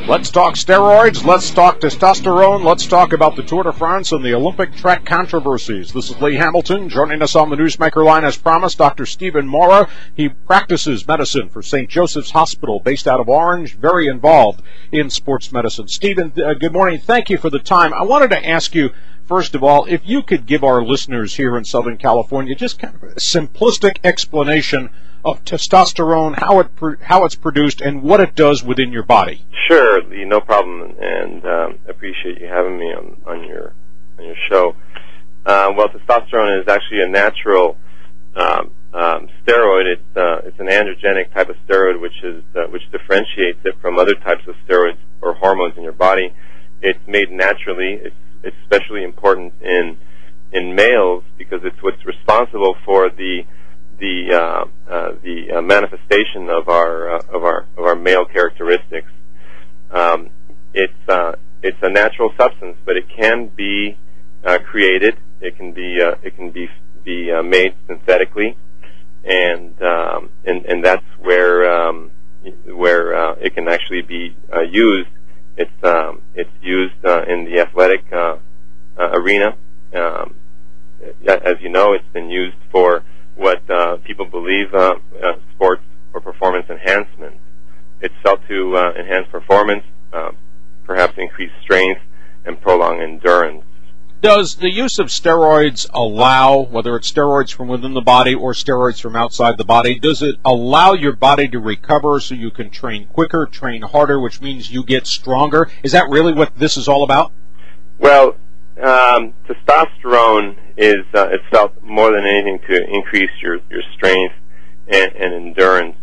Let's talk steroids, let's talk testosterone, let's talk about the Tour de France and the Olympic track controversies. This is Lee Hamilton. Joining us on the Newsmaker line as promised, Dr. Stephen Mora. He practices medicine for St. Joseph's Hospital based out of Orange, very involved in sports medicine. Stephen, good morning. Thank you for the time. I wanted to ask you, first of all, if you could give our listeners here in Southern California just kind of a simplistic explanation of testosterone, how it's produced, and what it does within your body. Sure, Lee, no problem, and appreciate you having me on your show. Well, testosterone is actually a natural steroid. It's an androgenic type of steroid, which differentiates it from other types of steroids or hormones in your body. It's made naturally. It's especially important in males because it's what's responsible for the manifestation of our male characteristics. It's a natural substance, but it can be created. It can be made synthetically, and that's where it can actually be used. It's used in the athletic arena. As you know, it's been used for what people believe sports or performance enhancement. It's felt to enhance performance, perhaps increase strength, and prolong endurance. Does the use of steroids allow, whether it's steroids from within the body or steroids from outside the body, does it allow your body to recover so you can train quicker, train harder, which means you get stronger? Is that really what this is all about? Well, testosterone is felt more than anything to increase your strength and endurance.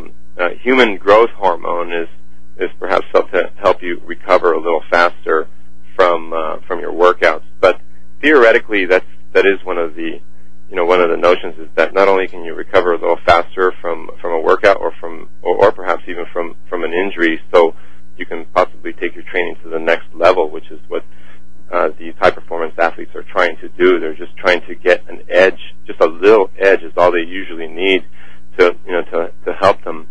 Human growth hormone is perhaps felt to help you recover a little faster from your workouts. But theoretically, that is one of the notions is that not only can you recover a little faster from a workout or perhaps even from an injury, so you can possibly take your training to the next level, which is what these high-performance athletes are trying to do. They're just trying to get an edge, just a little edge is all they usually need to help them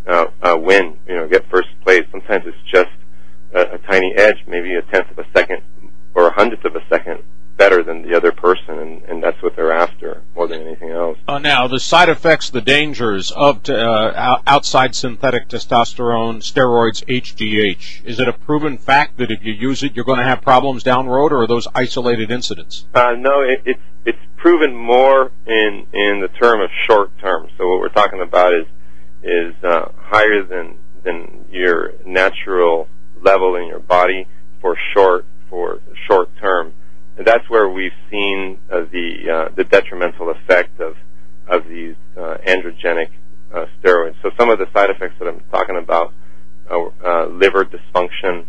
win, get first place. Sometimes it's just a tiny edge, maybe a tenth of a second or a hundredth of a second better than the other person, and that's what they're after more than anything else. Now, the side effects, the dangers of outside synthetic testosterone, steroids, HGH, is it a proven fact that if you use it, you're going to have problems down the road, or are those isolated incidents? No, it's proven more in the term of short term. So what we're talking about is higher than your natural level in your body for short term. And that's where we've seen the detrimental effect of these androgenic steroids. So some of the side effects that I'm talking about, liver dysfunction.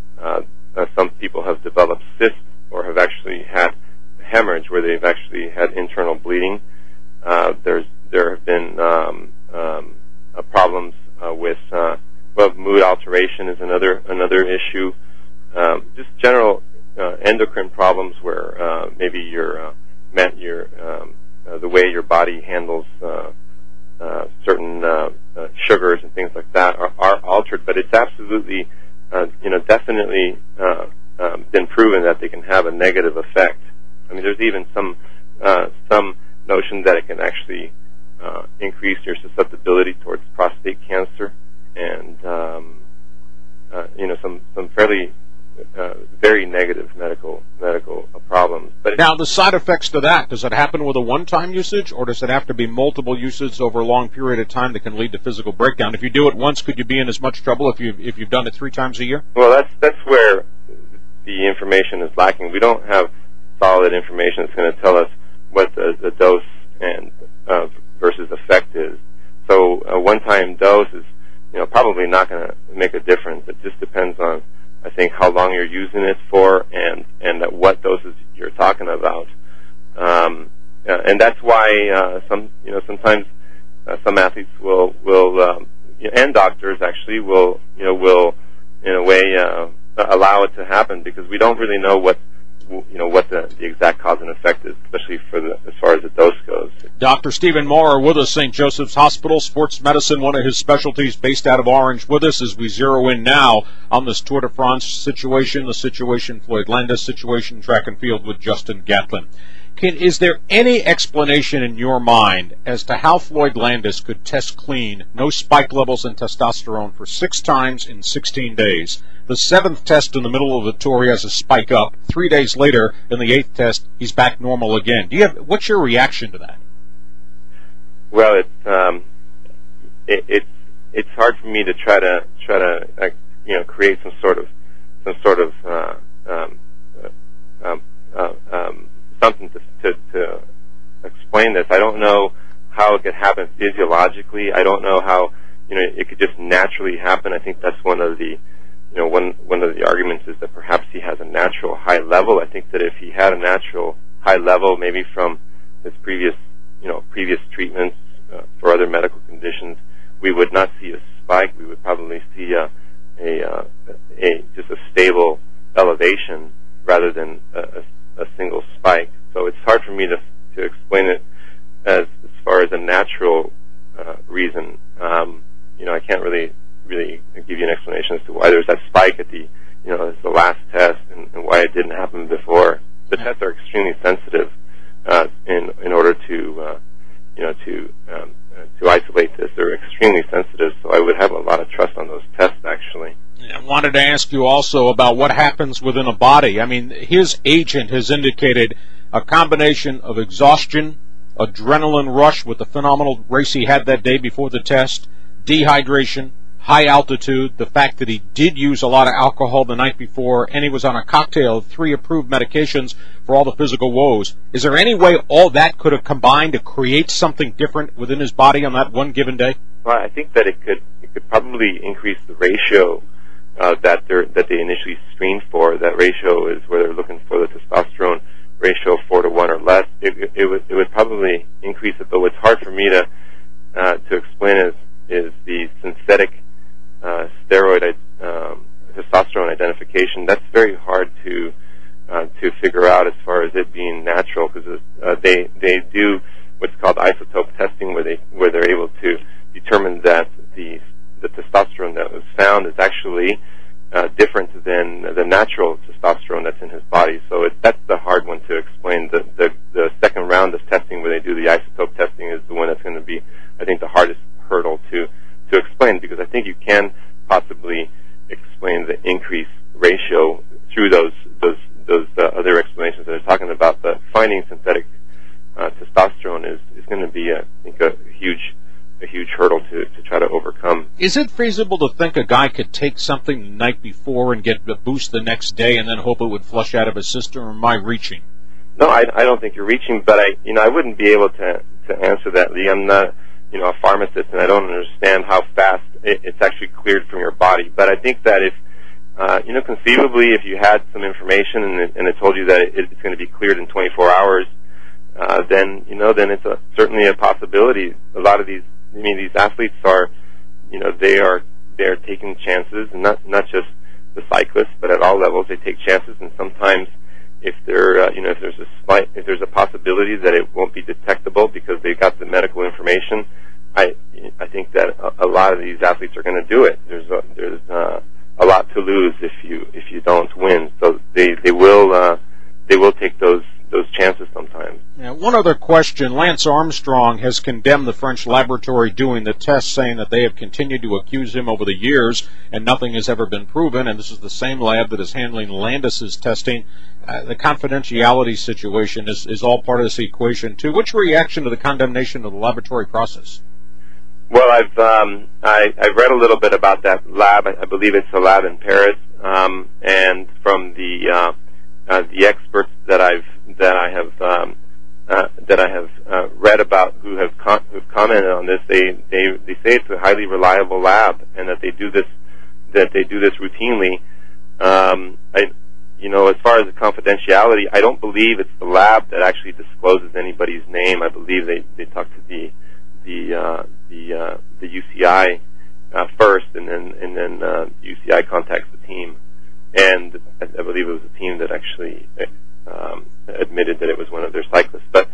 Some people have developed cysts or have actually had hemorrhage where they've actually had internal bleeding. There have been problems with mood alteration is another issue. Just general endocrine problems where maybe the way your body handles certain sugars and things like that are altered. But it's absolutely, definitely been proven that they can have a negative effect. I mean, there's even some notion that it can actually increase your susceptibility towards prostate cancer and some fairly very negative medical problems. But now, the side effects to that, does it happen with a one-time usage, or does it have to be multiple uses over a long period of time that can lead to physical breakdown? If you do it once, could you be in as much trouble if you've done it 3 times a year? Well, that's where the information is lacking. We don't have solid information that's going to tell us what the dose and versus effect is. So a one-time dose is probably not going to make a difference. It just depends on, I think, how long you're using it for and at what doses you're talking about. And that's why sometimes some athletes will and doctors actually will in a way allow it to happen, because we don't really know what what the exact cause and effect is, especially as far as the dose goes. Dr. Stephen Maurer with us, St. Joseph's Hospital, sports medicine, one of his specialties, based out of Orange, with us as we zero in now on this Tour de France situation, the situation Floyd Landis situation, track and field with Justin Gatlin. Is there any explanation in your mind as to how Floyd Landis could test clean, no spike levels in testosterone for 6 times in 16 days? The 7th test in the middle of the tour, he has a spike up. 3 days later, in the 8th test, he's back normal again. What's your reaction to that? Well, it's hard for me to try to create some sort of something to explain this. I don't know how it could happen physiologically. I don't know how it could just naturally happen. I think that's one of the arguments is that perhaps he has a natural high level. I think that if he had a natural high level, maybe from his previous treatments for other medical conditions, we would not see a spike. We would probably see just a stable elevation rather than a single spike. So it's hard for me to explain it as far as a natural reason. I can't really give you an explanation as to why there's that spike at the last test and why it didn't happen before. The tests are extremely sensitive in order to isolate this. They're extremely sensitive, so I would have a lot of trust on those tests, actually. I wanted to ask you also about what happens within a body. I mean, his agent has indicated a combination of exhaustion, adrenaline rush with the phenomenal race he had that day before the test, dehydration, high altitude, the fact that he did use a lot of alcohol the night before, and he was on a cocktail of 3 approved medications for all the physical woes. Is there any way all that could have combined to create something different within his body on that one given day? Well, I think that it could probably increase the ratio that they initially screened for. That ratio is where they're looking for the testosterone ratio 4-to-1 or less. It would probably increase it, though it's hard for me to explain is the synthetic steroid testosterone identification. That's very hard to figure out as far as it being natural, because they do what's called isotope testing, where they're able to determine that the testosterone that was found is actually different than the natural testosterone that's in his body. So that's the hard one to explain. The second round of testing, where they do the isotope testing, is the one that's going to be, I think, the hardest hurdle to explain, because I think you can possibly explain the increased ratio through those other explanations that they're talking about. But finding synthetic testosterone is going to be, I think, a huge hurdle to try to overcome. Is it feasible to think a guy could take something the night before and get a boost the next day and then hope it would flush out of his system, or am I reaching? No, I don't think you're reaching, but I wouldn't be able to answer that, Lee. I'm not a pharmacist, and I don't understand how fast it's actually cleared from your body. But I think that if conceivably, if you had some information and it told you that it's going to be cleared in 24 hours, then it's certainly a possibility. A lot of these athletes are, they're taking chances, and not just the cyclists, but at all levels they take chances. And sometimes, if there's a possibility that it won't be detectable because they've got the medical information, I think that a lot of these athletes are going to do it. There's a lot to lose if you don't win, so they will take those chances sometimes. Now, one other question. Lance Armstrong has condemned the French laboratory doing the test, saying that they have continued to accuse him over the years and nothing has ever been proven, and this is the same lab that is handling Landis's testing. The confidentiality situation is all part of this equation, too. What's your reaction to the condemnation of the laboratory process? Well, I've read a little bit about that lab. I believe it's a lab in Paris, and from the experts that I have read about who've commented on this, they say it's a highly reliable lab and that they do this routinely. As far as the confidentiality, I don't believe it's the lab that actually discloses anybody's name. I believe they talk to the UCI first, and then UCI contacts the team, and I believe it was the team that actually admitted that it was one of their cyclists. But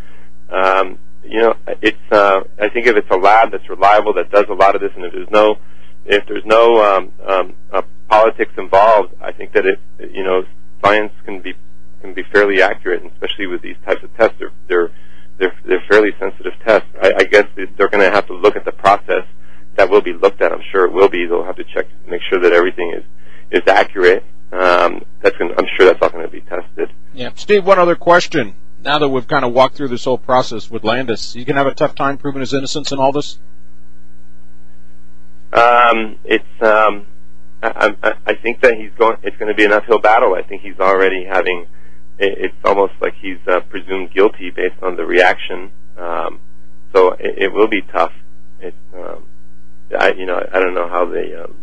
I think if it's a lab that's reliable, that does a lot of this, and if there's no politics involved, I think that science can be fairly accurate, and especially with these types of tests. They're fairly sensitive tests. I guess they're going to have to look at the process. That will be looked at. I'm sure it will be. They'll have to check, make sure that everything is accurate. I'm sure that's all going to be tested. Yeah, Steve. One other question. Now that we've kind of walked through this whole process with Landis, you can have a tough time proving his innocence in all this. I think that it's going to be an uphill battle. I think he's already having. It's almost like he's presumed guilty based on the reaction. So it will be tough. I don't know how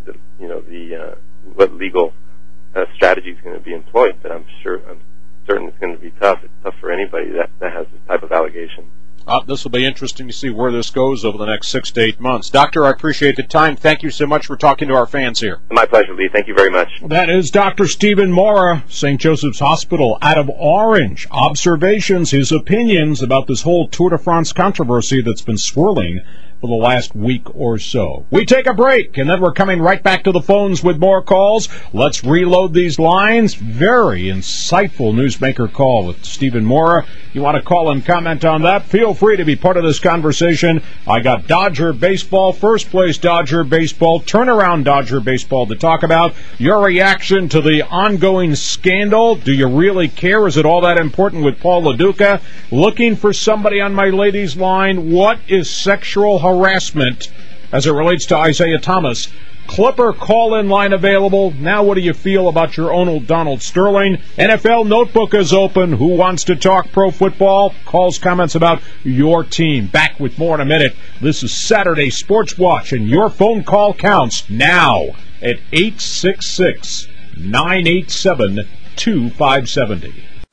what legal strategy is going to be employed, but I'm certain it's going to be tough. It's tough for anybody that has this type of allegation. This will be interesting to see where this goes over the next 6 to 8 months. Doctor, I appreciate the time. Thank you so much for talking to our fans here. My pleasure, Lee. Thank you very much. That is Dr. Stephen Mora, St. Joseph's Hospital out of Orange. Observations, his opinions about this whole Tour de France controversy that's been swirling for the last week or so. We take a break, and then we're coming right back to the phones with more calls. Let's reload these lines. Very insightful newsmaker call with Stephen Mora. You want to call and comment on that? Feel free to be part of this conversation. I got Dodger baseball, first place Dodger baseball, turnaround Dodger baseball to talk about. Your reaction to the ongoing scandal. Do you really care? Is it all that important with Paul LaDuca? Looking for somebody on my ladies' line. What is sexual harassment as it relates to Isaiah Thomas? Clipper call-in line available. Now what do you feel about your own old Donald Sterling? NFL Notebook is open. Who wants to talk pro football? Calls, comments about your team. Back with more in a minute. This is Saturday Sports Watch, and your phone call counts now at 866-987-2570.